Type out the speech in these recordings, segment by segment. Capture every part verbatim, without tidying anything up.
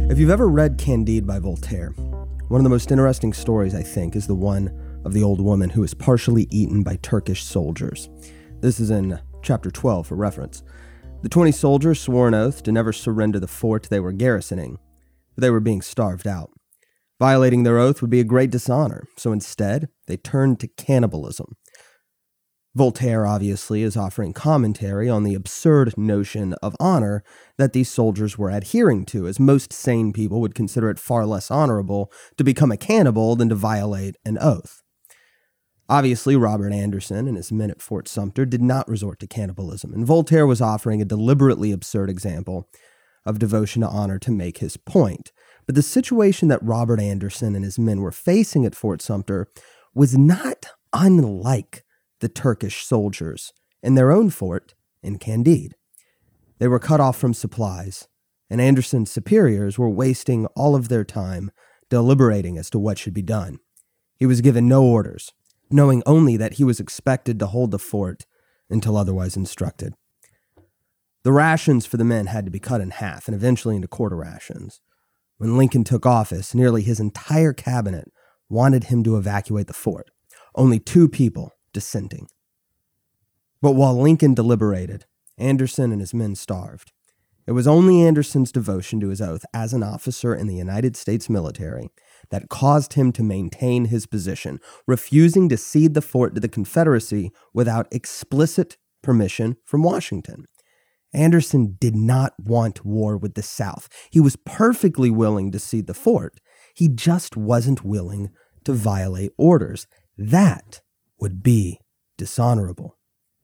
If you've ever read Candide by Voltaire, one of the most interesting stories, I think, is the one of the old woman who was partially eaten by Turkish soldiers. This is in chapter twelve for reference. The twenty soldiers swore an oath to never surrender the fort they were garrisoning, but they were being starved out. Violating their oath would be a great dishonor, so instead, they turned to cannibalism. Voltaire, obviously, is offering commentary on the absurd notion of honor that these soldiers were adhering to, as most sane people would consider it far less honorable to become a cannibal than to violate an oath. Obviously, Robert Anderson and his men at Fort Sumter did not resort to cannibalism, and Voltaire was offering a deliberately absurd example of devotion to honor to make his point. But the situation that Robert Anderson and his men were facing at Fort Sumter was not unlike the Turkish soldiers in their own fort in Candide. They were cut off from supplies, and Anderson's superiors were wasting all of their time deliberating as to what should be done. He was given no orders, knowing only that he was expected to hold the fort until otherwise instructed. The rations for the men had to be cut in half and eventually into quarter rations. When Lincoln took office, nearly his entire cabinet wanted him to evacuate the fort. Only two people dissenting. But while Lincoln deliberated, Anderson and his men starved. It was only Anderson's devotion to his oath as an officer in the United States military that caused him to maintain his position, refusing to cede the fort to the Confederacy without explicit permission from Washington. Anderson did not want war with the South. He was perfectly willing to cede the fort. He just wasn't willing to violate orders. That would be dishonorable.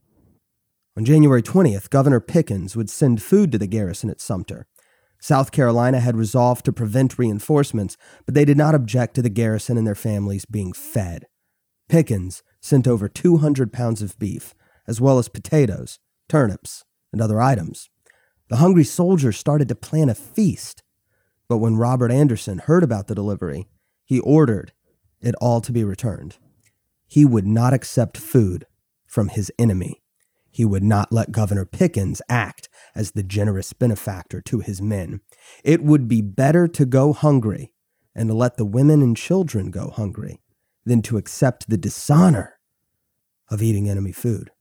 On January twentieth, Governor Pickens would send food to the garrison at Sumter. South Carolina had resolved to prevent reinforcements, but they did not object to the garrison and their families being fed. Pickens sent over two hundred pounds of beef, as well as potatoes, turnips, and other items. The hungry soldiers started to plan a feast, but when Robert Anderson heard about the delivery, he ordered it all to be returned. He would not accept food from his enemy. He would not let Governor Pickens act as the generous benefactor to his men. It would be better to go hungry and to let the women and children go hungry than to accept the dishonor of eating enemy food.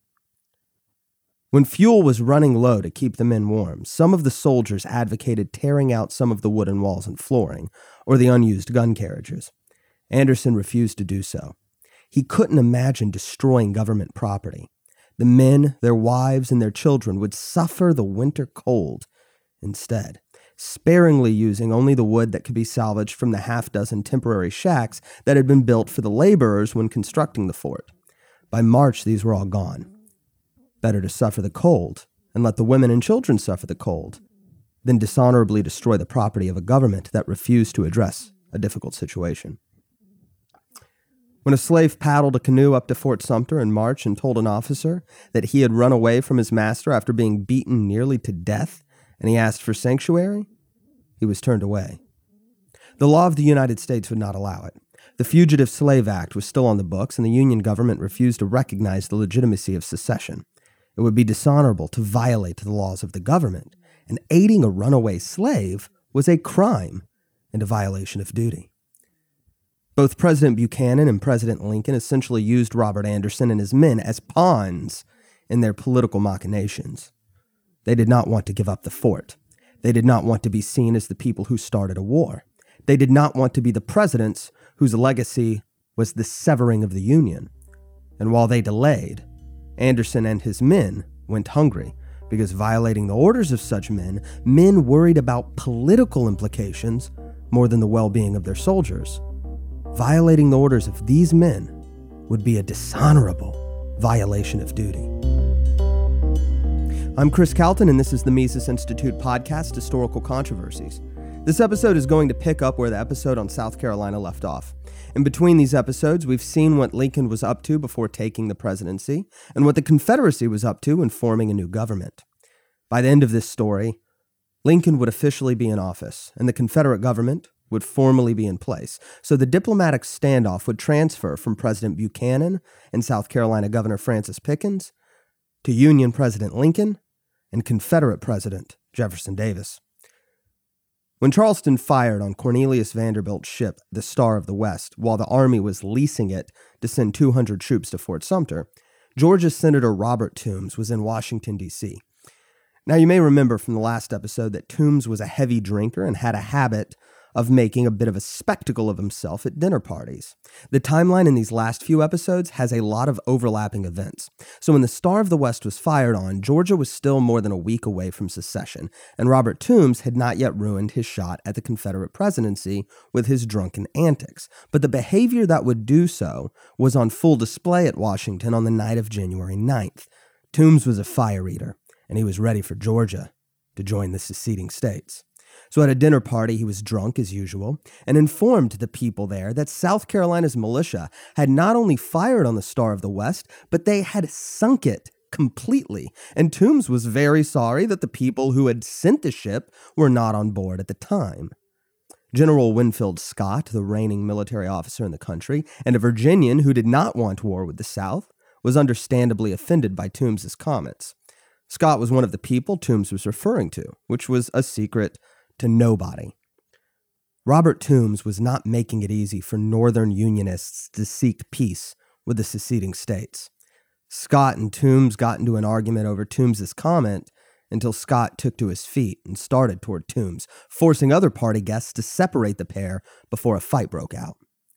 When fuel was running low to keep the men warm, some of the soldiers advocated tearing out some of the wooden walls and flooring, or the unused gun carriages. Anderson refused to do so. He couldn't imagine destroying government property. The men, their wives, and their children would suffer the winter cold instead, sparingly using only the wood that could be salvaged from the half dozen temporary shacks that had been built for the laborers when constructing the fort. By March, these were all gone. Better to suffer the cold and let the women and children suffer the cold than dishonorably destroy the property of a government that refused to address a difficult situation. When a slave paddled a canoe up to Fort Sumter in March and told an officer that he had run away from his master after being beaten nearly to death, and he asked for sanctuary, he was turned away. The law of the United States would not allow it. The Fugitive Slave Act was still on the books, and the Union government refused to recognize the legitimacy of secession. It would be dishonorable to violate the laws of the government, and aiding a runaway slave was a crime and a violation of duty. Both President Buchanan and President Lincoln essentially used Robert Anderson and his men as pawns in their political machinations. They did not want to give up the fort. They did not want to be seen as the people who started a war. They did not want to be the presidents whose legacy was the severing of the Union. And while they delayed, Anderson and his men went hungry because violating the orders of such men, men worried about political implications more than the well-being of their soldiers. Violating the orders of these men would be a dishonorable violation of duty. I'm Chris Calton, and this is the Mises Institute podcast, Historical Controversies. This episode is going to pick up where the episode on South Carolina left off. In between these episodes, we've seen what Lincoln was up to before taking the presidency, and what the Confederacy was up to in forming a new government. By the end of this story, Lincoln would officially be in office, and the Confederate government would formally be in place. So the diplomatic standoff would transfer from President Buchanan and South Carolina Governor Francis Pickens to Union President Lincoln and Confederate President Jefferson Davis. When Charleston fired on Cornelius Vanderbilt's ship, the Star of the West, while the Army was leasing it to send two hundred troops to Fort Sumter, Georgia Senator Robert Toombs was in Washington, D C Now, you may remember from the last episode that Toombs was a heavy drinker and had a habit of making a bit of a spectacle of himself at dinner parties. The timeline in these last few episodes has a lot of overlapping events. So when the Star of the West was fired on, Georgia was still more than a week away from secession, and Robert Toombs had not yet ruined his shot at the Confederate presidency with his drunken antics. But the behavior that would do so was on full display at Washington on the night of January ninth. Toombs was a fire eater, and he was ready for Georgia to join the seceding states. So at a dinner party, he was drunk as usual and informed the people there that South Carolina's militia had not only fired on the Star of the West, but they had sunk it completely. And Toombs was very sorry that the people who had sent the ship were not on board at the time. General Winfield Scott, the reigning military officer in the country, and a Virginian who did not want war with the South, was understandably offended by Toombs's comments. Scott was one of the people Toombs was referring to, which was a secret to nobody. Robert Toombs was not making it easy for Northern Unionists to seek peace with the seceding states. Scott and Toombs got into an argument over Toombs's comment until Scott took to his feet and started toward Toombs, forcing other party guests to separate the pair before a fight broke out.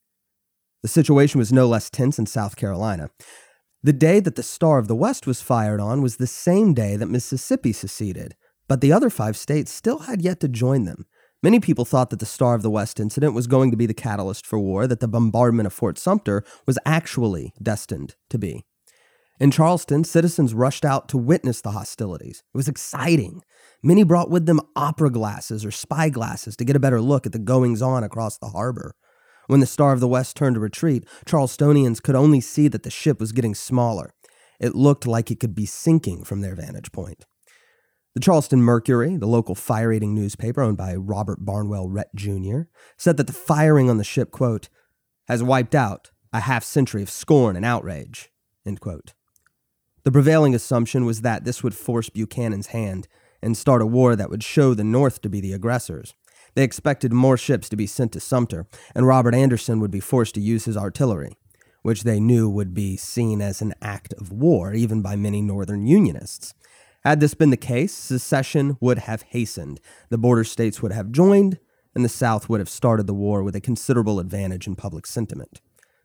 The situation was no less tense in South Carolina. The day that the Star of the West was fired on was the same day that Mississippi seceded, but the other five states still had yet to join them. Many people thought that the Star of the West incident was going to be the catalyst for war that the bombardment of Fort Sumter was actually destined to be. In Charleston, citizens rushed out to witness the hostilities. It was exciting. Many brought with them opera glasses or spy glasses to get a better look at the goings-on across the harbor. When the Star of the West turned to retreat, Charlestonians could only see that the ship was getting smaller. It looked like it could be sinking from their vantage point. The Charleston Mercury, the local fire-eating newspaper owned by Robert Barnwell Rhett Junior, said that the firing on the ship, quote, has wiped out a half-century of scorn and outrage, end quote. The prevailing assumption was that this would force Buchanan's hand and start a war that would show the North to be the aggressors. They expected more ships to be sent to Sumter, and Robert Anderson would be forced to use his artillery, which they knew would be seen as an act of war, even by many Northern Unionists. Had this been the case, secession would have hastened, the border states would have joined, and the South would have started the war with a considerable advantage in public sentiment.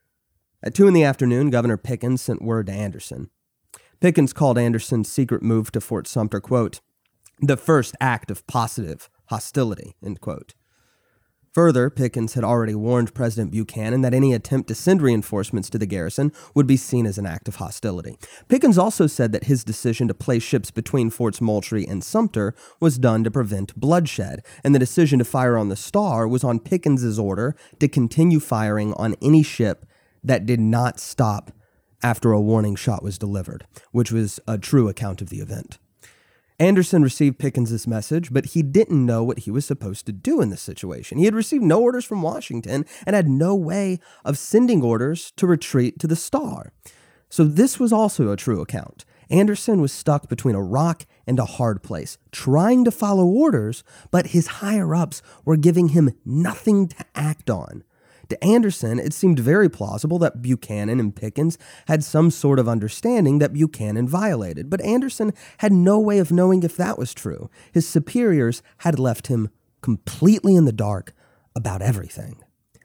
At two in the afternoon, Governor Pickens sent word to Anderson. Pickens called Anderson's secret move to Fort Sumter, quote, the first act of positive hostility, end quote. Further, Pickens had already warned President Buchanan that any attempt to send reinforcements to the garrison would be seen as an act of hostility. Pickens also said that his decision to place ships between Forts Moultrie and Sumter was done to prevent bloodshed, and the decision to fire on the Star was on Pickens's order to continue firing on any ship that did not stop after a warning shot was delivered, which was a true account of the event. Anderson received Pickens's message, but he didn't know what he was supposed to do in this situation. He had received no orders from Washington and had no way of sending orders to retreat to the Star. So this was also a true account. Anderson was stuck between a rock and a hard place, trying to follow orders, but his higher-ups were giving him nothing to act on. To Anderson, it seemed very plausible that Buchanan and Pickens had some sort of understanding that Buchanan violated, but Anderson had no way of knowing if that was true. His superiors had left him completely in the dark about everything.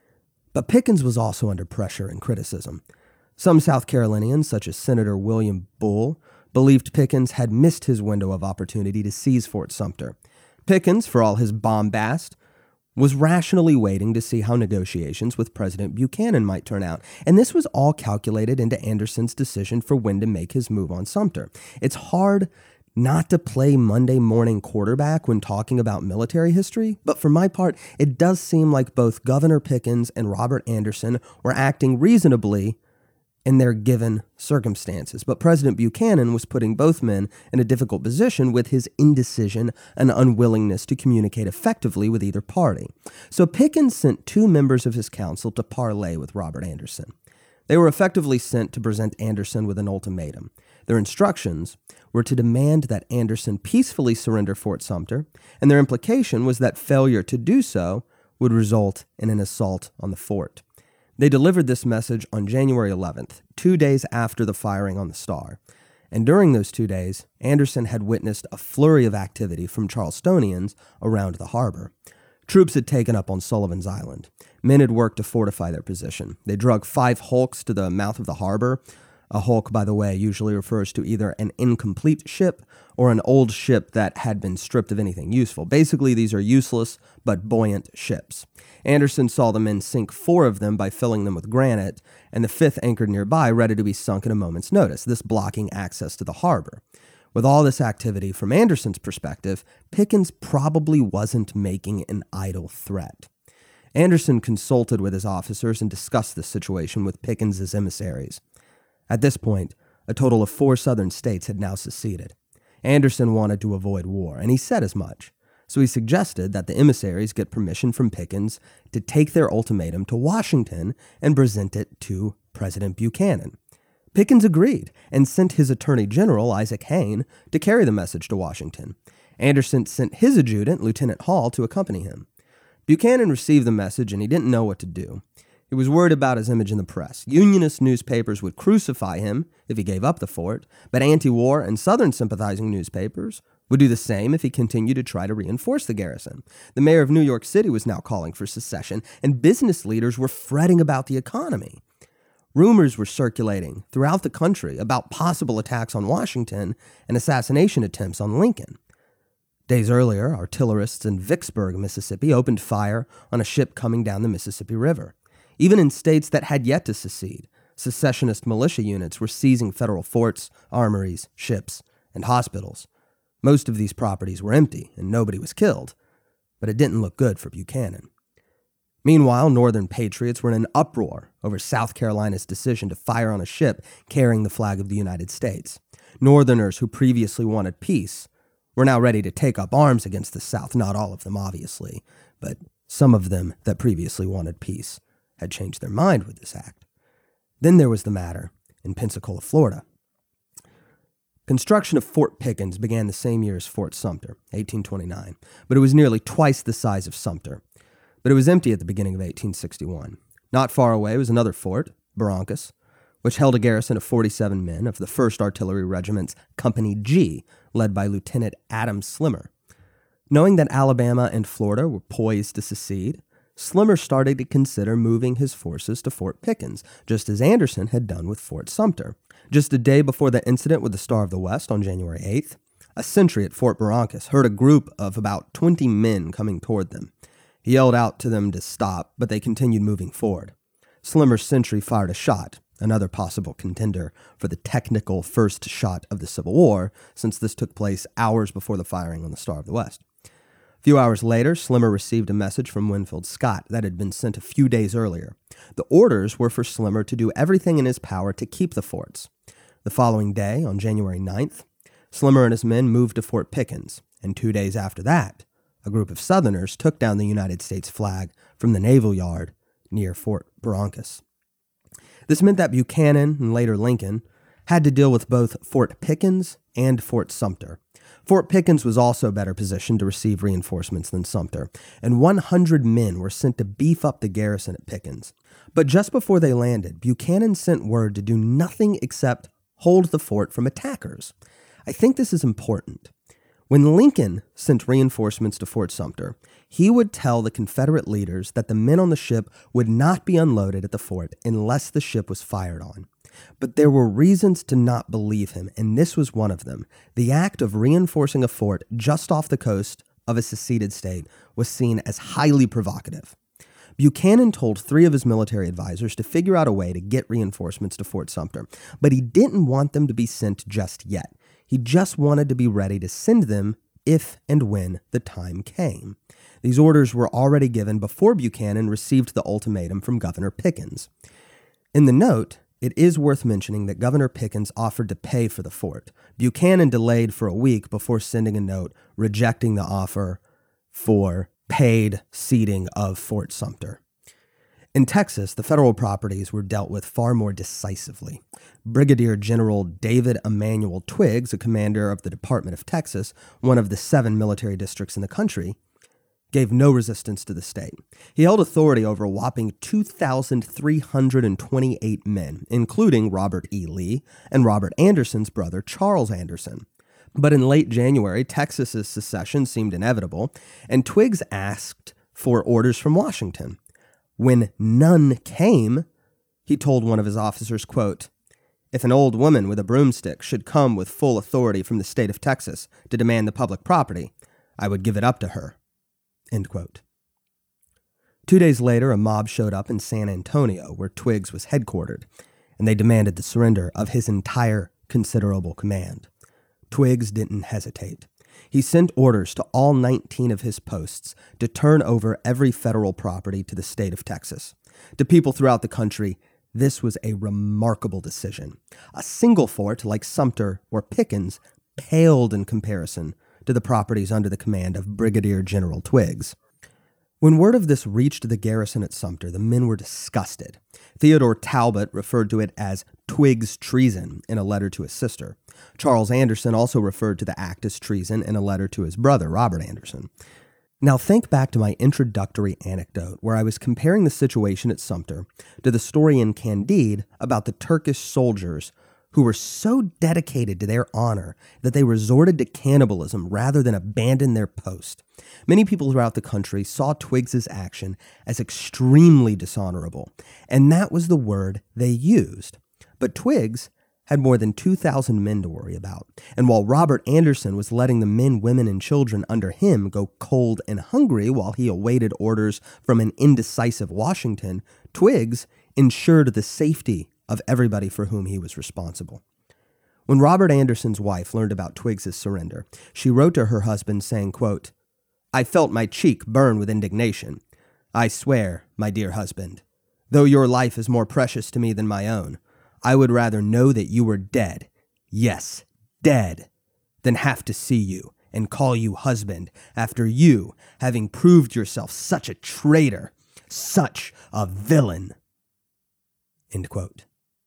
But Pickens was also under pressure and criticism. Some South Carolinians, such as Senator William Bull, believed Pickens had missed his window of opportunity to seize Fort Sumter. Pickens, for all his bombast, was rationally waiting to see how negotiations with President Buchanan might turn out, and this was all calculated into Anderson's decision for when to make his move on Sumter. It's hard not to play Monday morning quarterback when talking about military history, but for my part, it does seem like both Governor Pickens and Robert Anderson were acting reasonably in their given circumstances. But President Buchanan was putting both men in a difficult position with his indecision and unwillingness to communicate effectively with either party. So Pickens sent two members of his council to parley with Robert Anderson. They were effectively sent to present Anderson with an ultimatum. Their instructions were to demand that Anderson peacefully surrender Fort Sumter, and their implication was that failure to do so would result in an assault on the fort. They delivered this message on January eleventh, two days after the firing on the Star. And during those two days, Anderson had witnessed a flurry of activity from Charlestonians around the harbor. Troops had taken up on Sullivan's Island. Men had worked to fortify their position. They drug five hulks to the mouth of the harbor. A hulk, by the way, usually refers to either an incomplete ship or an old ship that had been stripped of anything useful. Basically, these are useless but buoyant ships. Anderson saw the men sink four of them by filling them with granite, and the fifth anchored nearby, ready to be sunk at a moment's notice, this blocking access to the harbor. With all this activity, from Anderson's perspective, Pickens probably wasn't making an idle threat. Anderson consulted with his officers and discussed this situation with Pickens's emissaries. At this point, a total of four southern states had now seceded. Anderson wanted to avoid war, and he said as much. So he suggested that the emissaries get permission from Pickens to take their ultimatum to Washington and present it to President Buchanan. Pickens agreed and sent his Attorney General, Isaac Hayne, to carry the message to Washington. Anderson sent his adjutant, Lieutenant Hall, to accompany him. Buchanan received the message, and he didn't know what to do. He was worried about his image in the press. Unionist newspapers would crucify him if he gave up the fort, but anti-war and Southern sympathizing newspapers would do the same if he continued to try to reinforce the garrison. The mayor of New York City was now calling for secession, and business leaders were fretting about the economy. Rumors were circulating throughout the country about possible attacks on Washington and assassination attempts on Lincoln. Days earlier, artillerists in Vicksburg, Mississippi, opened fire on a ship coming down the Mississippi River. Even in states that had yet to secede, secessionist militia units were seizing federal forts, armories, ships, and hospitals. Most of these properties were empty, and nobody was killed, but it didn't look good for Buchanan. Meanwhile, Northern patriots were in an uproar over South Carolina's decision to fire on a ship carrying the flag of the United States. Northerners who previously wanted peace were now ready to take up arms against the South. Not all of them, obviously, but some of them that previously wanted peace had changed their mind with this act. Then there was the matter in Pensacola, Florida. Construction of Fort Pickens began the same year as Fort Sumter, eighteen twenty-nine, but it was nearly twice the size of Sumter. But it was empty at the beginning of eighteen sixty-one. Not far away was another fort, Barrancas, which held a garrison of forty-seven men of the first Artillery Regiment's Company G, led by Lieutenant Adam Slimmer. Knowing that Alabama and Florida were poised to secede, Slimmer started to consider moving his forces to Fort Pickens, just as Anderson had done with Fort Sumter. Just a day before the incident with the Star of the West on January eighth, a sentry at Fort Barrancas heard a group of about twenty men coming toward them. He yelled out to them to stop, but they continued moving forward. Slimmer's sentry fired a shot, another possible contender for the technical first shot of the Civil War, since this took place hours before the firing on the Star of the West. A few hours later, Slimmer received a message from Winfield Scott that had been sent a few days earlier. The orders were for Slimmer to do everything in his power to keep the forts. The following day, on January ninth, Slimmer and his men moved to Fort Pickens, and two days after that, a group of Southerners took down the United States flag from the naval yard near Fort Barrancas. This meant that Buchanan, and later Lincoln, had to deal with both Fort Pickens and Fort Sumter. Fort Pickens was also better positioned to receive reinforcements than Sumter, and one hundred men were sent to beef up the garrison at Pickens. But just before they landed, Buchanan sent word to do nothing except hold the fort from attackers. I think this is important. When Lincoln sent reinforcements to Fort Sumter, he would tell the Confederate leaders that the men on the ship would not be unloaded at the fort unless the ship was fired on. But there were reasons to not believe him, and this was one of them. The act of reinforcing a fort just off the coast of a seceded state was seen as highly provocative. Buchanan told three of his military advisors to figure out a way to get reinforcements to Fort Sumter, but he didn't want them to be sent just yet. He just wanted to be ready to send them if and when the time came. These orders were already given before Buchanan received the ultimatum from Governor Pickens. In the note, it is worth mentioning that Governor Pickens offered to pay for the fort. Buchanan delayed for a week before sending a note rejecting the offer for paid ceding of Fort Sumter. In Texas, the federal properties were dealt with far more decisively. Brigadier General David Emanuel Twiggs, a commander of the Department of Texas, one of the seven military districts in the country, gave no resistance to the state. He held authority over a whopping two thousand three hundred twenty-eight men, including Robert E. Lee and Robert Anderson's brother, Charles Anderson. But in late January, Texas's secession seemed inevitable, and Twiggs asked for orders from Washington. When none came, he told one of his officers, quote, "If an old woman with a broomstick should come with full authority from the state of Texas to demand the public property, I would give it up to her." End quote. Two days later, a mob showed up in San Antonio, where Twiggs was headquartered, and they demanded the surrender of his entire considerable command. Twiggs didn't hesitate. He sent orders to all nineteen of his posts to turn over every federal property to the state of Texas. To people throughout the country, this was a remarkable decision. A single fort like Sumter or Pickens paled in comparison to the properties under the command of Brigadier General Twiggs. When word of this reached the garrison at Sumter, the men were disgusted. Theodore Talbot referred to it as Twiggs' treason in a letter to his sister. Charles Anderson also referred to the act as treason in a letter to his brother, Robert Anderson. Now think back to my introductory anecdote where I was comparing the situation at Sumter to the story in Candide about the Turkish soldiers who were so dedicated to their honor that they resorted to cannibalism rather than abandon their post. Many people throughout the country saw Twiggs's action as extremely dishonorable, and that was the word they used. But Twiggs had more than two thousand men to worry about, and while Robert Anderson was letting the men, women, and children under him go cold and hungry while he awaited orders from an indecisive Washington, Twiggs ensured the safety of everybody for whom he was responsible. When Robert Anderson's wife learned about Twiggs's surrender, she wrote to her husband saying, quote, "I felt my cheek burn with indignation. I swear, my dear husband, though your life is more precious to me than my own, I would rather know that you were dead, yes, dead, than have to see you and call you husband after you, having proved yourself such a traitor, such a villain." End quote.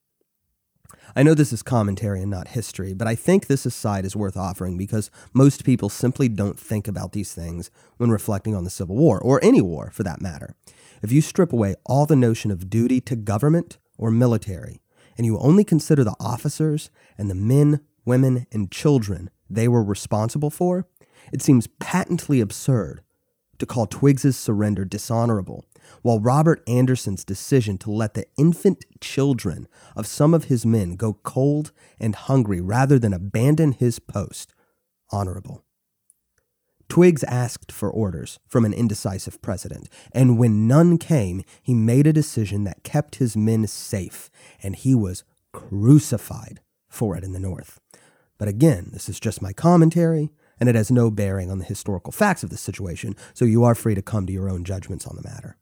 I know this is commentary and not history, but I think this aside is worth offering because most people simply don't think about these things when reflecting on the Civil War, or any war for that matter. If you strip away all the notion of duty to government or military, and you only consider the officers and the men, women, and children they were responsible for, it seems patently absurd to call Twiggs's surrender dishonorable, while Robert Anderson's decision to let the infant children of some of his men go cold and hungry rather than abandon his post honorable. Twiggs asked for orders from an indecisive president, and when none came, he made a decision that kept his men safe, and he was crucified for it in the North. But again, this is just my commentary, and it has no bearing on the historical facts of the situation, so you are free to come to your own judgments on the matter.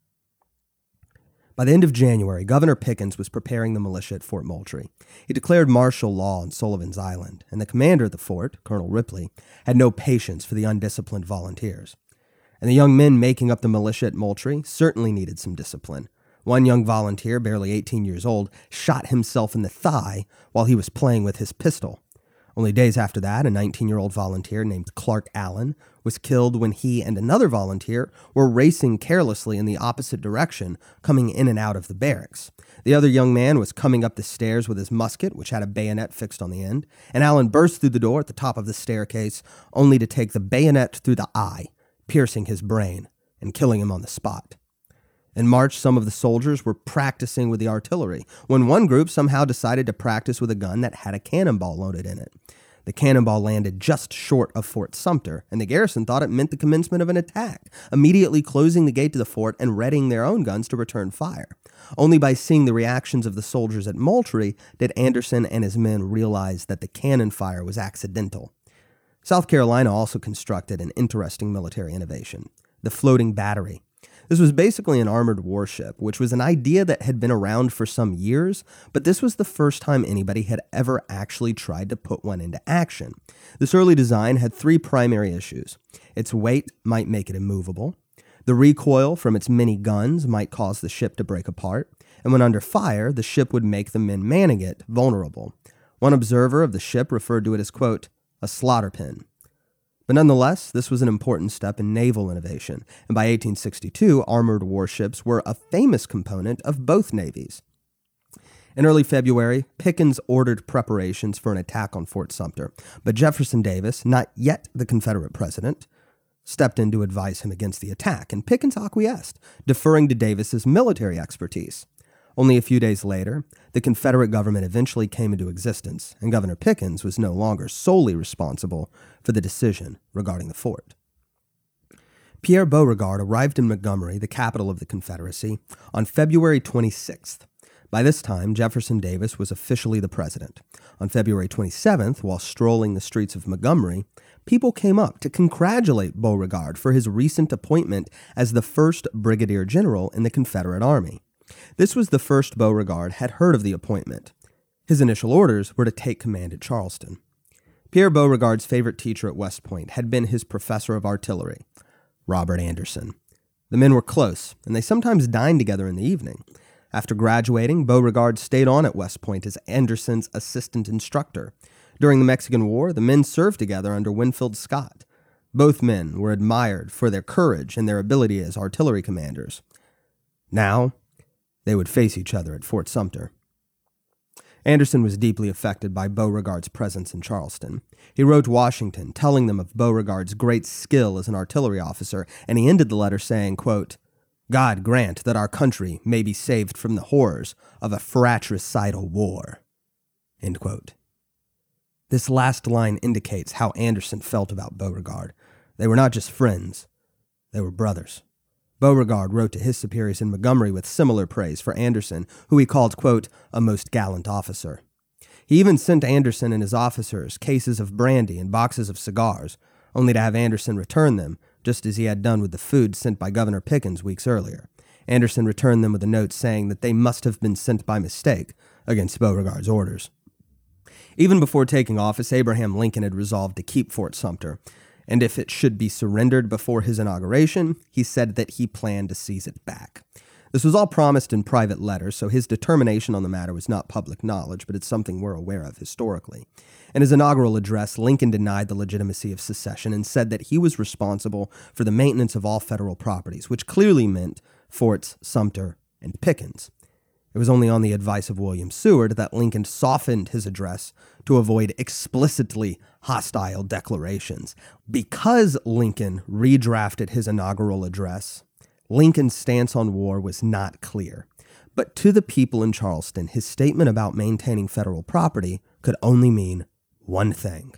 By the end of January, Governor Pickens was preparing the militia at Fort Moultrie. He declared martial law on Sullivan's Island, and the commander of the fort, Colonel Ripley, had no patience for the undisciplined volunteers. And the young men making up the militia at Moultrie certainly needed some discipline. One young volunteer, barely eighteen years old, shot himself in the thigh while he was playing with his pistol. Only days after that, a nineteen-year-old volunteer named Clark Allen was killed when he and another volunteer were racing carelessly in the opposite direction, coming in and out of the barracks. The other young man was coming up the stairs with his musket, which had a bayonet fixed on the end, and Allen burst through the door at the top of the staircase, only to take the bayonet through the eye, piercing his brain and killing him on the spot. In March, some of the soldiers were practicing with the artillery, when one group somehow decided to practice with a gun that had a cannonball loaded in it. The cannonball landed just short of Fort Sumter, and the garrison thought it meant the commencement of an attack, immediately closing the gate to the fort and readying their own guns to return fire. Only by seeing the reactions of the soldiers at Moultrie did Anderson and his men realize that the cannon fire was accidental. South Carolina also constructed an interesting military innovation, the floating battery. This was basically an armored warship, which was an idea that had been around for some years, but this was the first time anybody had ever actually tried to put one into action. This early design had three primary issues. Its weight might make it immovable. The recoil from its many guns might cause the ship to break apart, and when under fire, the ship would make the men manning it vulnerable. One observer of the ship referred to it as, quote, a slaughter pen. But nonetheless, this was an important step in naval innovation, and by eighteen sixty-two, armored warships were a famous component of both navies. In early February, Pickens ordered preparations for an attack on Fort Sumter, but Jefferson Davis, not yet the Confederate president, stepped in to advise him against the attack, and Pickens acquiesced, deferring to Davis's military expertise. Only a few days later, the Confederate government eventually came into existence, and Governor Pickens was no longer solely responsible for the decision regarding the fort. Pierre Beauregard arrived in Montgomery, the capital of the Confederacy, on February twenty-sixth. By this time, Jefferson Davis was officially the president. On February twenty-seventh, while strolling the streets of Montgomery, people came up to congratulate Beauregard for his recent appointment as the first brigadier general in the Confederate Army. This was the first Beauregard had heard of the appointment. His initial orders were to take command at Charleston. Pierre Beauregard's favorite teacher at West Point had been his professor of artillery, Robert Anderson. The men were close, and they sometimes dined together in the evening. After graduating, Beauregard stayed on at West Point as Anderson's assistant instructor. During the Mexican War, the men served together under Winfield Scott. Both men were admired for their courage and their ability as artillery commanders. Now, they would face each other at Fort Sumter. Anderson was deeply affected by Beauregard's presence in Charleston. He wrote Washington, telling them of Beauregard's great skill as an artillery officer, and he ended the letter saying, quote, God grant that our country may be saved from the horrors of a fratricidal war. End quote. This last line indicates how Anderson felt about Beauregard. They were not just friends, they were brothers. Beauregard wrote to his superiors in Montgomery with similar praise for Anderson, who he called, quote, a most gallant officer. He even sent Anderson and his officers cases of brandy and boxes of cigars, only to have Anderson return them, just as he had done with the food sent by Governor Pickens weeks earlier. Anderson returned them with a note saying that they must have been sent by mistake against Beauregard's orders. Even before taking office, Abraham Lincoln had resolved to keep Fort Sumter, and if it should be surrendered before his inauguration, he said that he planned to seize it back. This was all promised in private letters, so his determination on the matter was not public knowledge, but it's something we're aware of historically. In his inaugural address, Lincoln denied the legitimacy of secession and said that he was responsible for the maintenance of all federal properties, which clearly meant Forts Sumter and Pickens. It was only on the advice of William Seward that Lincoln softened his address to avoid explicitly hostile declarations. Because Lincoln redrafted his inaugural address, Lincoln's stance on war was not clear. But to the people in Charleston, his statement about maintaining federal property could only mean one thing.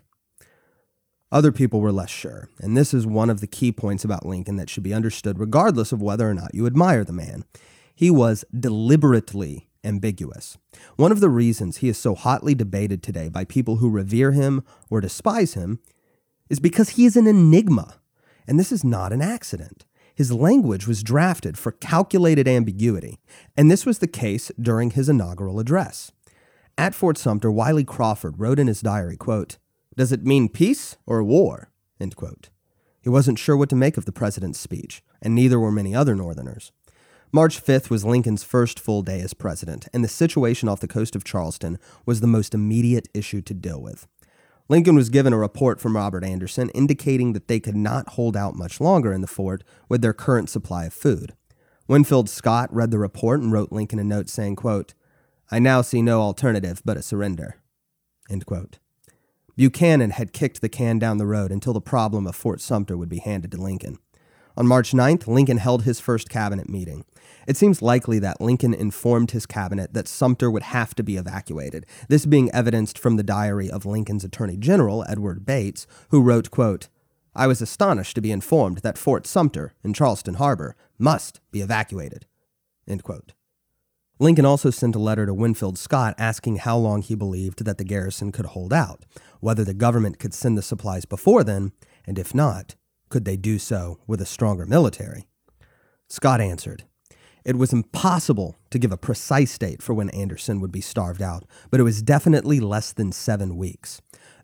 Other people were less sure, and this is one of the key points about Lincoln that should be understood regardless of whether or not you admire the man. He was deliberately ambiguous. One of the reasons he is so hotly debated today by people who revere him or despise him is because he is an enigma, and this is not an accident. His language was drafted for calculated ambiguity, and this was the case during his inaugural address. At Fort Sumter, Wiley Crawford wrote in his diary, quote, "Does it mean peace or war?" End quote. He wasn't sure what to make of the president's speech, and neither were many other Northerners. March fifth was Lincoln's first full day as president, and the situation off the coast of Charleston was the most immediate issue to deal with. Lincoln was given a report from Robert Anderson indicating that they could not hold out much longer in the fort with their current supply of food. Winfield Scott read the report and wrote Lincoln a note saying, quote, "I now see no alternative but a surrender." End quote. Buchanan had kicked the can down the road until the problem of Fort Sumter would be handed to Lincoln. On March ninth, Lincoln held his first cabinet meeting. It seems likely that Lincoln informed his cabinet that Sumter would have to be evacuated, this being evidenced from the diary of Lincoln's Attorney General, Edward Bates, who wrote, quote, "I was astonished to be informed that Fort Sumter in Charleston Harbor must be evacuated." End quote. Lincoln also sent a letter to Winfield Scott asking how long he believed that the garrison could hold out, whether the government could send the supplies before then, and if not, could they do so with a stronger military? Scott answered, "It was impossible to give a precise date for when Anderson would be starved out, but it was definitely less than seven weeks.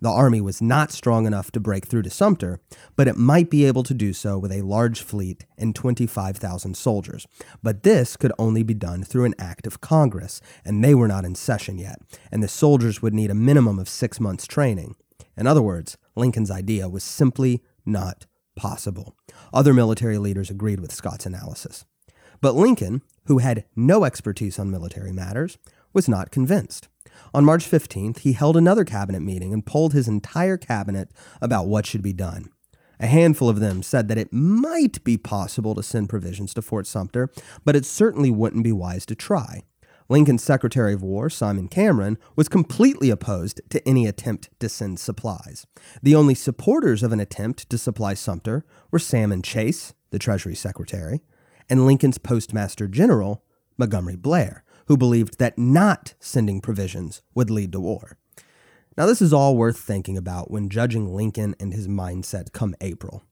The Army was not strong enough to break through to Sumter, but it might be able to do so with a large fleet and twenty-five thousand soldiers. But this could only be done through an act of Congress, and they were not in session yet, and the soldiers would need a minimum of six months training. In other words, Lincoln's idea was simply not possible. Other military leaders agreed with Scott's analysis. But Lincoln, who had no expertise on military matters, was not convinced. On March fifteenth, he held another cabinet meeting and polled his entire cabinet about what should be done. A handful of them said that it might be possible to send provisions to Fort Sumter, but it certainly wouldn't be wise to try. Lincoln's Secretary of War, Simon Cameron, was completely opposed to any attempt to send supplies. The only supporters of an attempt to supply Sumter were Salmon Chase, the Treasury Secretary, and Lincoln's Postmaster General, Montgomery Blair, who believed that not sending provisions would lead to war. Now, this is all worth thinking about when judging Lincoln and his mindset come April.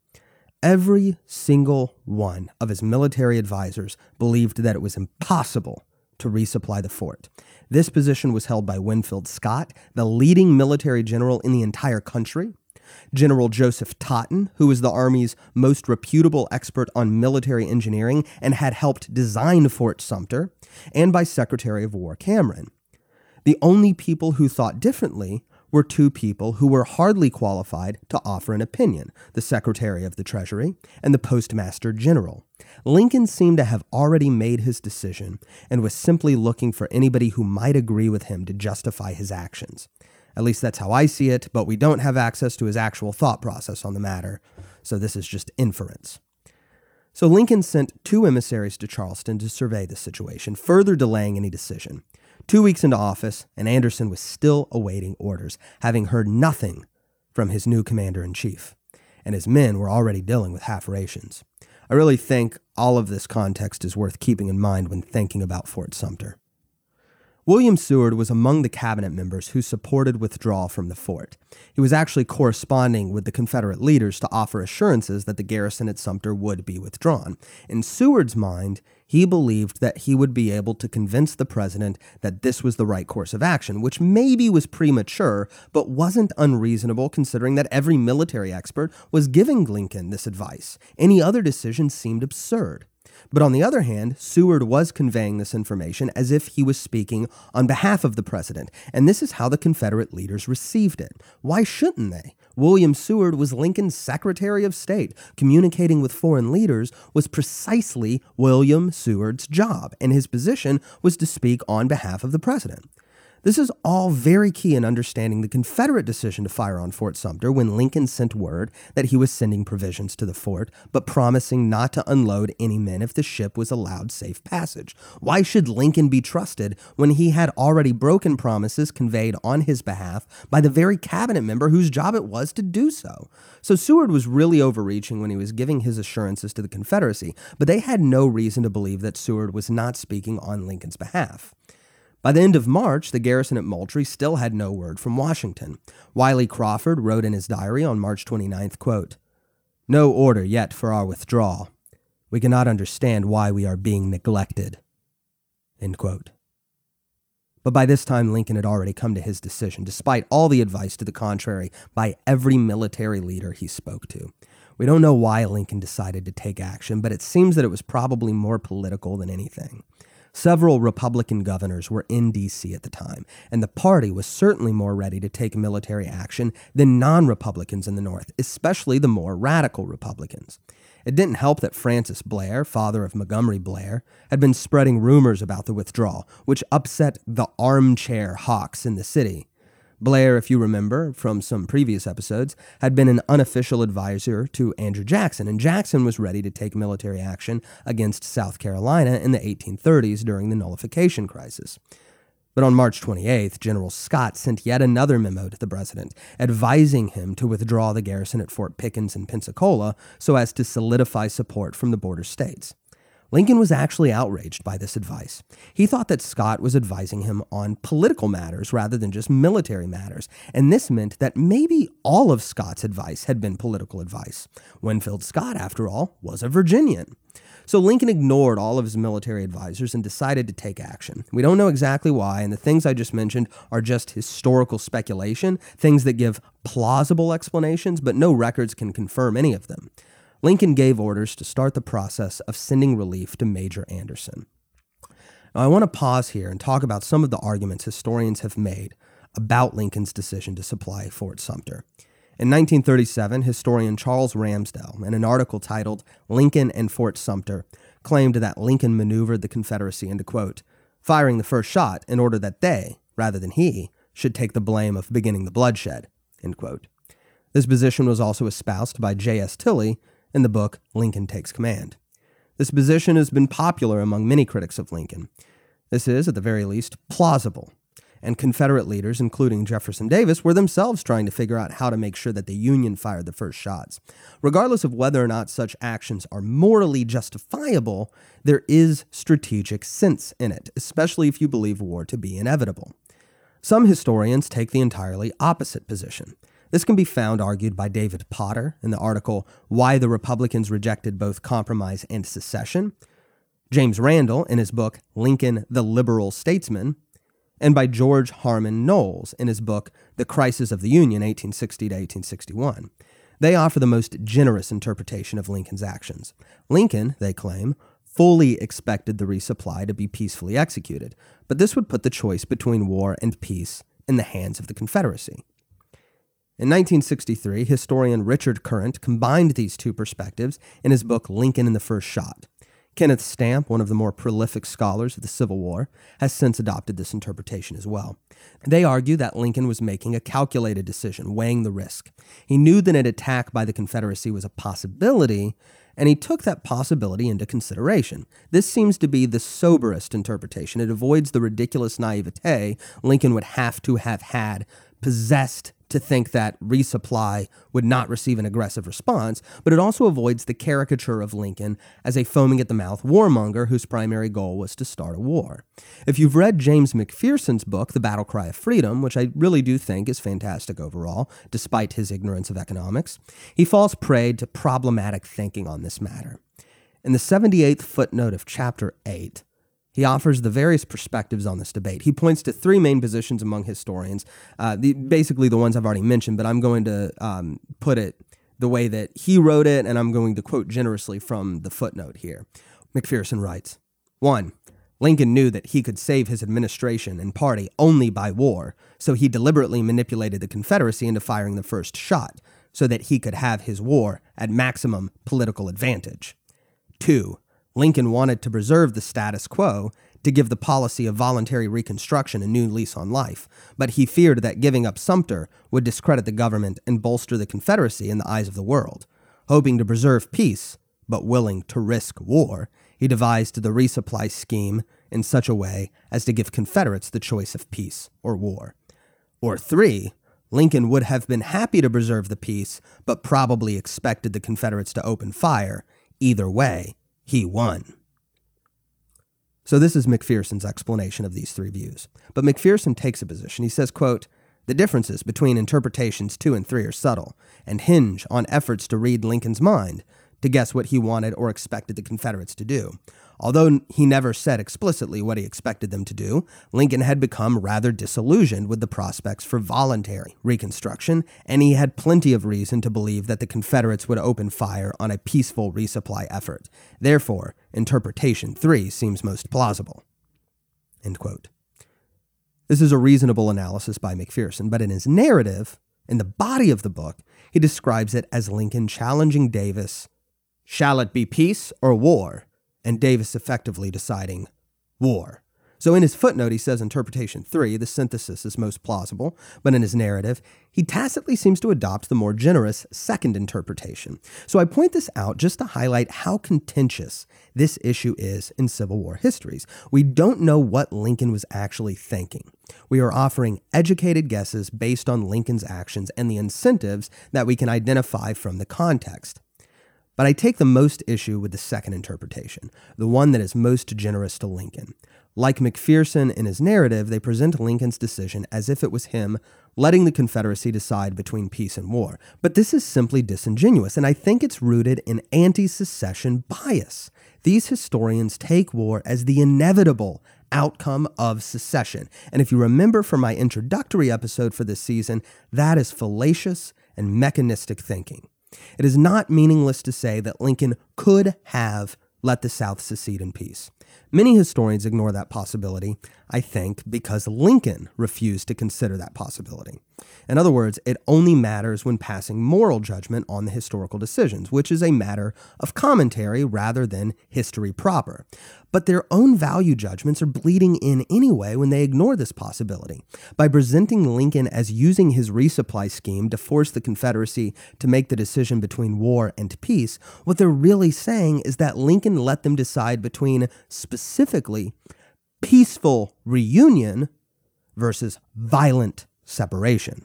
Every single one of his military advisors believed that it was impossible to resupply the fort. This position was held by Winfield Scott, the leading military general in the entire country, General Joseph Totten, who was the Army's most reputable expert on military engineering and had helped design Fort Sumter, and by Secretary of War Cameron. The only people who thought differently were two people who were hardly qualified to offer an opinion, the Secretary of the Treasury and the Postmaster General. Lincoln seemed to have already made his decision and was simply looking for anybody who might agree with him to justify his actions. At least that's how I see it, but we don't have access to his actual thought process on the matter, so this is just inference. So Lincoln sent two emissaries to Charleston to survey the situation, further delaying any decision. Two weeks into office, and Anderson was still awaiting orders, having heard nothing from his new commander-in-chief, and his men were already dealing with half rations. I really think all of this context is worth keeping in mind when thinking about Fort Sumter. William Seward was among the cabinet members who supported withdrawal from the fort. He was actually corresponding with the Confederate leaders to offer assurances that the garrison at Sumter would be withdrawn. In Seward's mind, he believed that he would be able to convince the president that this was the right course of action, which maybe was premature, but wasn't unreasonable considering that every military expert was giving Lincoln this advice. Any other decision seemed absurd. But on the other hand, Seward was conveying this information as if he was speaking on behalf of the president, and this is how the Confederate leaders received it. Why shouldn't they? William Seward was Lincoln's Secretary of State. Communicating with foreign leaders was precisely William Seward's job, and his position was to speak on behalf of the president. This is all very key in understanding the Confederate decision to fire on Fort Sumter when Lincoln sent word that he was sending provisions to the fort, but promising not to unload any men if the ship was allowed safe passage. Why should Lincoln be trusted when he had already broken promises conveyed on his behalf by the very cabinet member whose job it was to do so? So Seward was really overreaching when he was giving his assurances to the Confederacy, but they had no reason to believe that Seward was not speaking on Lincoln's behalf. By the end of March, the garrison at Moultrie still had no word from Washington. Wiley Crawford wrote in his diary on March twenty-ninth, quote, "No order yet for our withdrawal. We cannot understand why we are being neglected." End quote. But by this time, Lincoln had already come to his decision, despite all the advice to the contrary by every military leader he spoke to. We don't know why Lincoln decided to take action, but it seems that it was probably more political than anything. Several Republican governors were in D C at the time, and the party was certainly more ready to take military action than non-Republicans in the North, especially the more radical Republicans. It didn't help that Francis Blair, father of Montgomery Blair, had been spreading rumors about the withdrawal, which upset the armchair hawks in the city. Blair, if you remember from some previous episodes, had been an unofficial advisor to Andrew Jackson, and Jackson was ready to take military action against South Carolina in the eighteen thirties during the nullification crisis. But on March twenty-eighth, General Scott sent yet another memo to the president, advising him to withdraw the garrison at Fort Pickens in Pensacola so as to solidify support from the border states. Lincoln was actually outraged by this advice. He thought that Scott was advising him on political matters rather than just military matters, and this meant that maybe all of Scott's advice had been political advice. Winfield Scott, after all, was a Virginian. So Lincoln ignored all of his military advisors and decided to take action. We don't know exactly why, and the things I just mentioned are just historical speculation, things that give plausible explanations, but no records can confirm any of them. Lincoln gave orders to start the process of sending relief to Major Anderson. Now, I want to pause here and talk about some of the arguments historians have made about Lincoln's decision to supply Fort Sumter. In nineteen thirty-seven, historian Charles Ramsdell, in an article titled Lincoln and Fort Sumter, claimed that Lincoln maneuvered the Confederacy into, quote, firing the first shot in order that they, rather than he, should take the blame of beginning the bloodshed, end quote. This position was also espoused by J S Tilley in the book Lincoln Takes Command. This position has been popular among many critics of Lincoln. This is, at the very least, plausible, and Confederate leaders, including Jefferson Davis, were themselves trying to figure out how to make sure that the Union fired the first shots. Regardless of whether or not such actions are morally justifiable, there is strategic sense in it, especially if you believe war to be inevitable. Some historians take the entirely opposite position. This can be found argued by David Potter in the article Why the Republicans Rejected Both Compromise and Secession, James Randall in his book Lincoln the Liberal Statesman, and by George Harmon Knowles in his book The Crisis of the Union, eighteen sixty to eighteen sixty-one. They offer the most generous interpretation of Lincoln's actions. Lincoln, they claim, fully expected the resupply to be peacefully executed, but this would put the choice between war and peace in the hands of the Confederacy. In nineteen sixty-three, historian Richard Current combined these two perspectives in his book Lincoln and the First Shot. Kenneth Stamp, one of the more prolific scholars of the Civil War, has since adopted this interpretation as well. They argue that Lincoln was making a calculated decision, weighing the risk. He knew that an attack by the Confederacy was a possibility, and he took that possibility into consideration. This seems to be the soberest interpretation. It avoids the ridiculous naivete Lincoln would have to have had, possessed to think that resupply would not receive an aggressive response, but it also avoids the caricature of Lincoln as a foaming-at-the-mouth warmonger whose primary goal was to start a war. If you've read James McPherson's book, The Battle Cry of Freedom, which I really do think is fantastic overall, despite his ignorance of economics, he falls prey to problematic thinking on this matter. In the seventy-eighth footnote of Chapter eight, he offers the various perspectives on this debate. He points to three main positions among historians, uh, the, basically the ones I've already mentioned, but I'm going to um, put it the way that he wrote it, and I'm going to quote generously from the footnote here. McPherson writes, one, Lincoln knew that he could save his administration and party only by war, so he deliberately manipulated the Confederacy into firing the first shot, so that he could have his war at maximum political advantage. Two, Lincoln wanted to preserve the status quo to give the policy of voluntary Reconstruction a new lease on life, but he feared that giving up Sumter would discredit the government and bolster the Confederacy in the eyes of the world. Hoping to preserve peace, but willing to risk war, he devised the resupply scheme in such a way as to give Confederates the choice of peace or war. Or three, Lincoln would have been happy to preserve the peace, but probably expected the Confederates to open fire. Either way, he won. So this is McPherson's explanation of these three views. But McPherson takes a position. He says, quote, the differences between interpretations two and three are subtle and hinge on efforts to read Lincoln's mind, to guess what he wanted or expected the Confederates to do. Although he never said explicitly what he expected them to do, Lincoln had become rather disillusioned with the prospects for voluntary Reconstruction, and he had plenty of reason to believe that the Confederates would open fire on a peaceful resupply effort. Therefore, interpretation three seems most plausible. End quote. This is a reasonable analysis by McPherson, but in his narrative, in the body of the book, he describes it as Lincoln challenging Davis, shall it be peace or war? And Davis effectively deciding war. So in his footnote, he says interpretation three, the synthesis is most plausible, but in his narrative, he tacitly seems to adopt the more generous second interpretation. So I point this out just to highlight how contentious this issue is in Civil War histories. We don't know what Lincoln was actually thinking. We are offering educated guesses based on Lincoln's actions and the incentives that we can identify from the context. But I take the most issue with the second interpretation, the one that is most generous to Lincoln. Like McPherson in his narrative, they present Lincoln's decision as if it was him letting the Confederacy decide between peace and war. But this is simply disingenuous, and I think it's rooted in anti-secession bias. These historians take war as the inevitable outcome of secession. And if you remember from my introductory episode for this season, that is fallacious and mechanistic thinking. It is not meaningless to say that Lincoln could have let the South secede in peace. Many historians ignore that possibility, I think, because Lincoln refused to consider that possibility. In other words, it only matters when passing moral judgment on the historical decisions, which is a matter of commentary rather than history proper. But their own value judgments are bleeding in anyway when they ignore this possibility. By presenting Lincoln as using his resupply scheme to force the Confederacy to make the decision between war and peace, what they're really saying is that Lincoln let them decide between specifically peaceful reunion versus violent separation.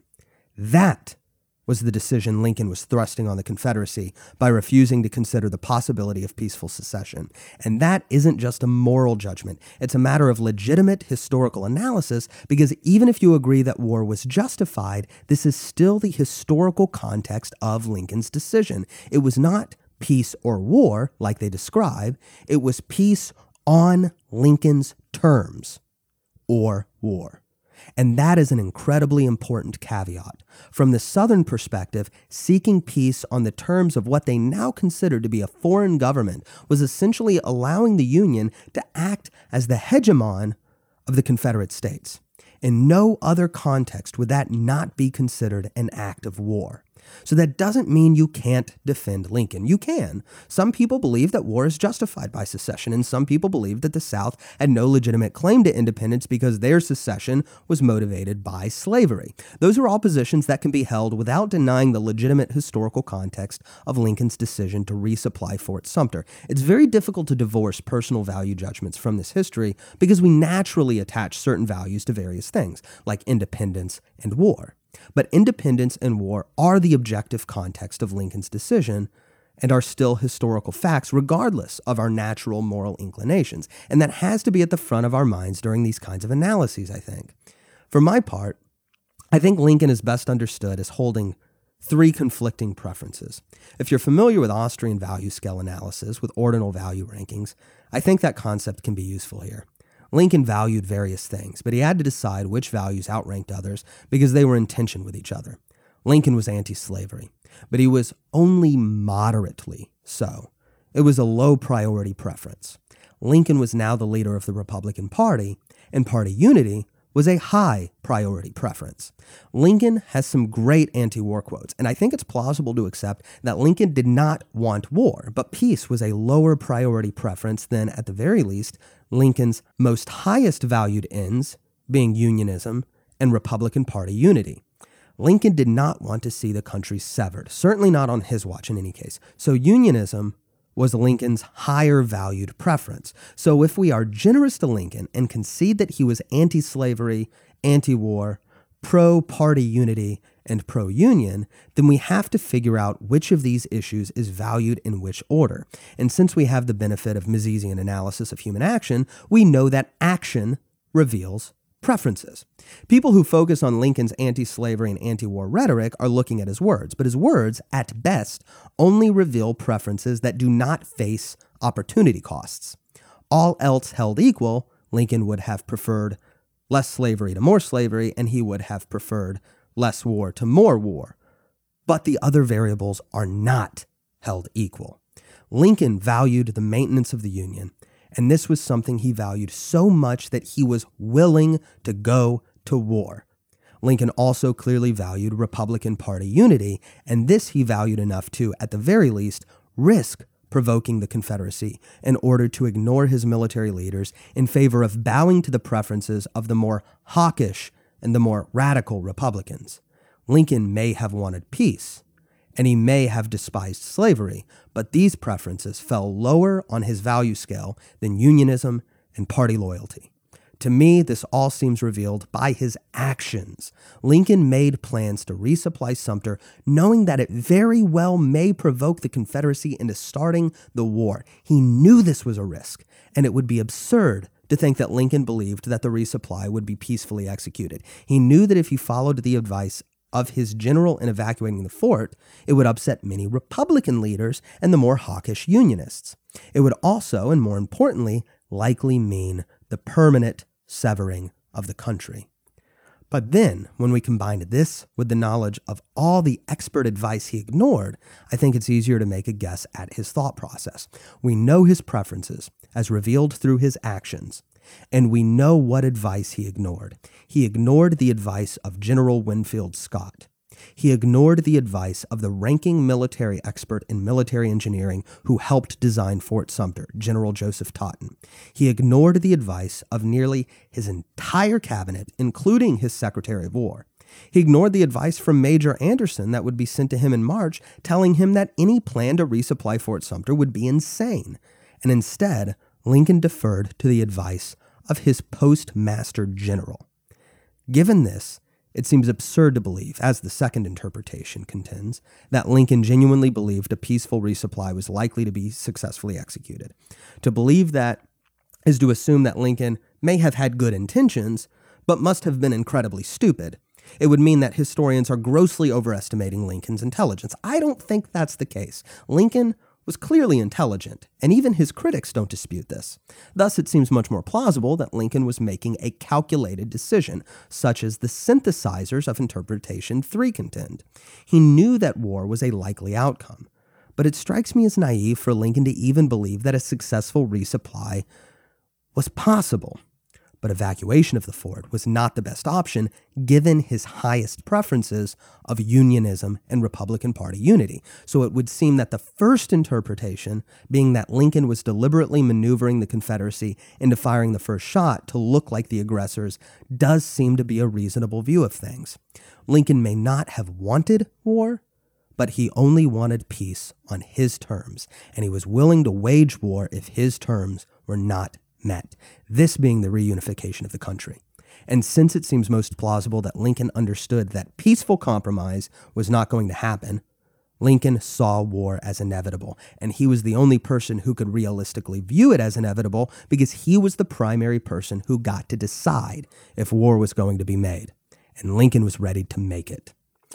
That was the decision Lincoln was thrusting on the Confederacy by refusing to consider the possibility of peaceful secession. And that isn't just a moral judgment. It's a matter of legitimate historical analysis, because even if you agree that war was justified, this is still the historical context of Lincoln's decision. It was not peace or war, like they describe. It was peace on Lincoln's terms, or war. And that is an incredibly important caveat. From the Southern perspective, seeking peace on the terms of what they now consider to be a foreign government was essentially allowing the Union to act as the hegemon of the Confederate States. In no other context would that not be considered an act of war. So that doesn't mean you can't defend Lincoln. You can. Some people believe that war is justified by secession, and some people believe that the South had no legitimate claim to independence because their secession was motivated by slavery. Those are all positions that can be held without denying the legitimate historical context of Lincoln's decision to resupply Fort Sumter. It's very difficult to divorce personal value judgments from this history because we naturally attach certain values to various things, like independence and war. But independence and war are the objective context of Lincoln's decision and are still historical facts regardless of our natural moral inclinations. And that has to be at the front of our minds during these kinds of analyses, I think. For my part, I think Lincoln is best understood as holding three conflicting preferences. If you're familiar with Austrian value scale analysis with ordinal value rankings, I think that concept can be useful here. Lincoln valued various things, but he had to decide which values outranked others because they were in tension with each other. Lincoln was anti-slavery, but he was only moderately so. It was a low-priority preference. Lincoln was now the leader of the Republican Party, and party unity was a high-priority preference. Lincoln has some great anti-war quotes, and I think it's plausible to accept that Lincoln did not want war, but peace was a lower priority preference than, at the very least, Lincoln's most highest valued ends, being unionism and Republican Party unity. Lincoln did not want to see the country severed, certainly not on his watch in any case. So unionism was Lincoln's higher valued preference. So if we are generous to Lincoln and concede that he was anti-slavery, anti-war, pro-party unity, and pro-union, then we have to figure out which of these issues is valued in which order. And since we have the benefit of Misesian analysis of human action, we know that action reveals preferences. People who focus on Lincoln's anti-slavery and anti-war rhetoric are looking at his words, but his words, at best, only reveal preferences that do not face opportunity costs. All else held equal, Lincoln would have preferred less slavery to more slavery, and he would have preferred less war to more war. But the other variables are not held equal. Lincoln valued the maintenance of the Union, and this was something he valued so much that he was willing to go to war. Lincoln also clearly valued Republican Party unity, and this he valued enough to, at the very least, risk provoking the Confederacy in order to ignore his military leaders in favor of bowing to the preferences of the more hawkish and the more radical Republicans. Lincoln may have wanted peace, and he may have despised slavery, but these preferences fell lower on his value scale than unionism and party loyalty. To me, this all seems revealed by his actions. Lincoln made plans to resupply Sumter, knowing that it very well may provoke the Confederacy into starting the war. He knew this was a risk, and it would be absurd to think that Lincoln believed that the resupply would be peacefully executed. He knew that if he followed the advice of his general in evacuating the fort, it would upset many Republican leaders and the more hawkish Unionists. It would also, and more importantly, likely mean the permanent severing of the country. But then, when we combined this with the knowledge of all the expert advice he ignored, I think it's easier to make a guess at his thought process. We know his preferences, as revealed through his actions, and we know what advice he ignored. He ignored the advice of General Winfield Scott. He ignored the advice of the ranking military expert in military engineering who helped design Fort Sumter, General Joseph Totten. He ignored the advice of nearly his entire cabinet, including his Secretary of War. He ignored the advice from Major Anderson that would be sent to him in March, telling him that any plan to resupply Fort Sumter would be insane. And instead, Lincoln deferred to the advice of his postmaster general. Given this, it seems absurd to believe, as the second interpretation contends, that Lincoln genuinely believed a peaceful resupply was likely to be successfully executed. To believe that is to assume that Lincoln may have had good intentions, but must have been incredibly stupid. It would mean that historians are grossly overestimating Lincoln's intelligence. I don't think that's the case. Lincoln was clearly intelligent, and even his critics don't dispute this. Thus, it seems much more plausible that Lincoln was making a calculated decision, such as the synthesizers of Interpretation three contend. He knew that war was a likely outcome, but it strikes me as naive for Lincoln to even believe that a successful resupply was possible. But evacuation of the fort was not the best option given his highest preferences of Unionism and Republican Party unity. So it would seem that the first interpretation, being that Lincoln was deliberately maneuvering the Confederacy into firing the first shot to look like the aggressors, does seem to be a reasonable view of things. Lincoln may not have wanted war, but he only wanted peace on his terms, and he was willing to wage war if his terms were not met, this being the reunification of the country. And since it seems most plausible that Lincoln understood that peaceful compromise was not going to happen, Lincoln saw war as inevitable, and he was the only person who could realistically view it as inevitable because he was the primary person who got to decide if war was going to be made, and Lincoln was ready to make it.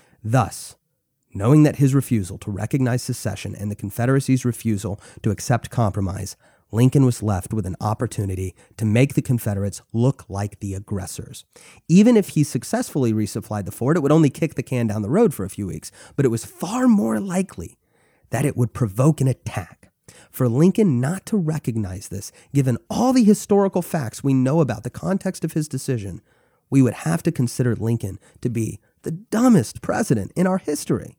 Thus, knowing that his refusal to recognize secession and the Confederacy's refusal to accept compromise, Lincoln was left with an opportunity to make the Confederates look like the aggressors. Even if he successfully resupplied the fort, it would only kick the can down the road for a few weeks, but it was far more likely that it would provoke an attack. For Lincoln not to recognize this, given all the historical facts we know about the context of his decision, we would have to consider Lincoln to be the dumbest president in our history.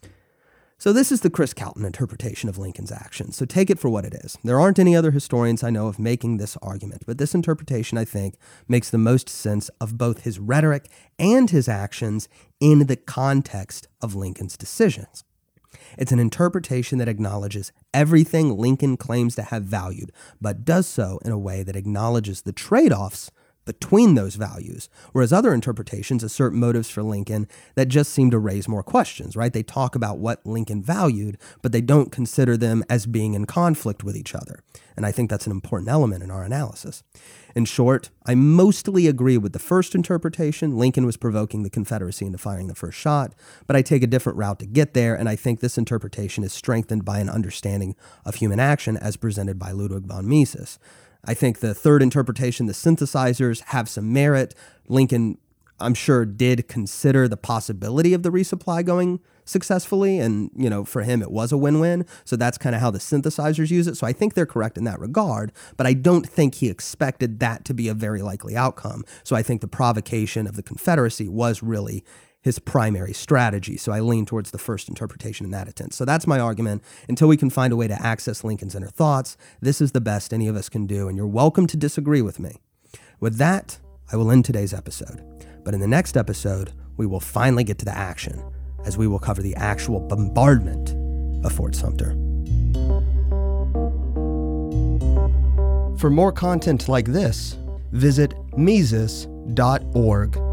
So this is the Chris Calton interpretation of Lincoln's actions, so take it for what it is. There aren't any other historians I know of making this argument, but this interpretation, I think, makes the most sense of both his rhetoric and his actions in the context of Lincoln's decisions. It's an interpretation that acknowledges everything Lincoln claims to have valued, but does so in a way that acknowledges the trade-offs between those values, whereas other interpretations assert motives for Lincoln that just seem to raise more questions, right? They talk about what Lincoln valued, but they don't consider them as being in conflict with each other. And I think that's an important element in our analysis. In short, I mostly agree with the first interpretation. Lincoln was provoking the Confederacy into firing the first shot, but I take a different route to get there, and I think this interpretation is strengthened by an understanding of human action as presented by Ludwig von Mises. I think the third interpretation, the synthesizers, have some merit. Lincoln, I'm sure, did consider the possibility of the resupply going successfully, and, you know, for him it was a win-win, so that's kind of how the synthesizers use it, so I think they're correct in that regard, but I don't think he expected that to be a very likely outcome, so I think the provocation of the Confederacy was really his primary strategy, so I lean towards the first interpretation in that instance. So that's my argument. Until we can find a way to access Lincoln's inner thoughts, this is the best any of us can do, and you're welcome to disagree with me. With that, I will end today's episode. But in the next episode, we will finally get to the action, as we will cover the actual bombardment of Fort Sumter. For more content like this, visit Mises dot org.